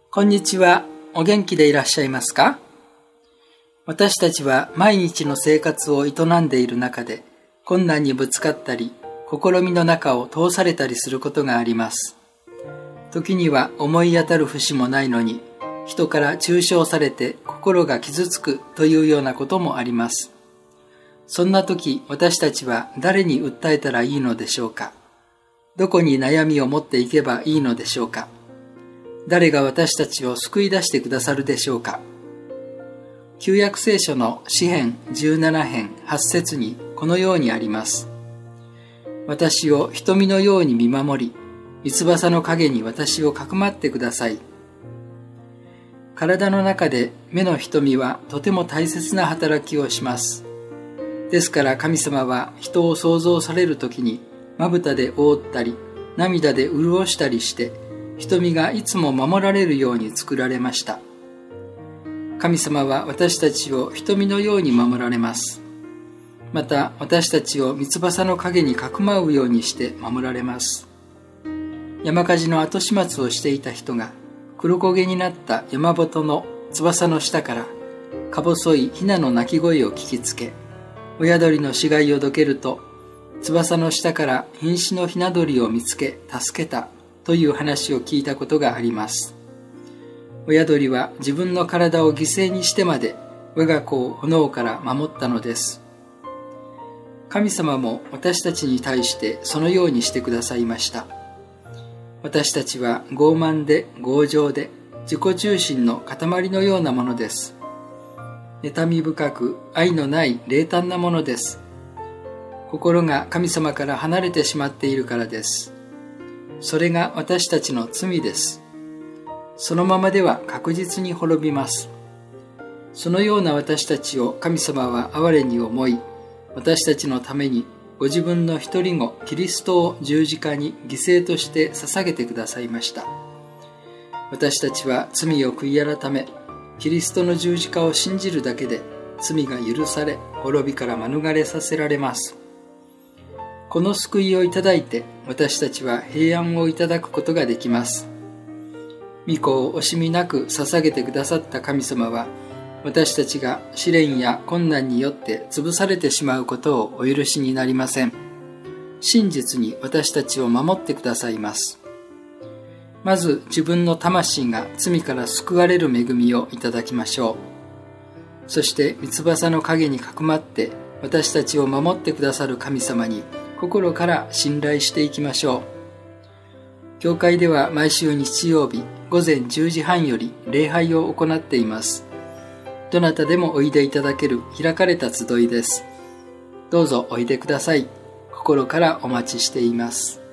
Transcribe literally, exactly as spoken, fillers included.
こんにちは。お元気でいらっしゃいますか？私たちは毎日の生活を営んでいる中で、困難にぶつかったり、試みの中を通されたりすることがあります。時には思い当たる節もないのに、人から中傷されて心が傷つくというようなこともあります。そんな時、私たちは誰に訴えたらいいのでしょうか？どこに悩みを持っていけばいいのでしょうか？誰が私たちを救い出してくださるでしょうか？旧約聖書の詩編じゅうなな編はち節にこのようにあります。私を瞳のように見守り、三翼の影に私をかくまってください。体の中で目の瞳はとても大切な働きをします。ですから神様は人を創造されるときにまぶたで覆ったり、涙で潤したりして、瞳がいつも守られるように作られました。神様は私たちを瞳のように守られます。また私たちを三翼の影にかくまうようにして守られます。山火事の後始末をしていた人が黒焦げになった山本の翼の下からか細いヒナの鳴き声を聞きつけ、親鳥の死骸をどけると翼の下から瀕死のヒナ鳥を見つけ助けたという話を聞いたことがあります。親鳥は自分の体を犠牲にしてまで我が子を炎から守ったのです。神様も私たちに対してそのようにしてくださいました。私たちは傲慢で強情で自己中心の塊のようなものです。妬み深く愛のない冷淡なものです。心が神様から離れてしまっているからです。それが私たちの罪です。そのままでは確実に滅びます。そのような私たちを神様は憐れに思い、私たちのためにご自分の一人子キリストを十字架に犠牲として捧げてくださいました。私たちは罪を悔い改め、キリストの十字架を信じるだけで罪が許され、滅びから免れさせられます。この救いをいただいて、私たちは平安をいただくことができます。御子を惜しみなく捧げてくださった神様は、私たちが試練や困難によって潰されてしまうことをお許しになりません。真実に私たちを守ってくださいます。まず自分の魂が罪から救われる恵みをいただきましょう。そして三翼の影にかくまって私たちを守ってくださる神様に心から信頼していきましょう。教会では毎週日曜日午前じゅうじはんより礼拝を行っています。どなたでもおいでいただける開かれた集いです。どうぞおいでください。心からお待ちしています。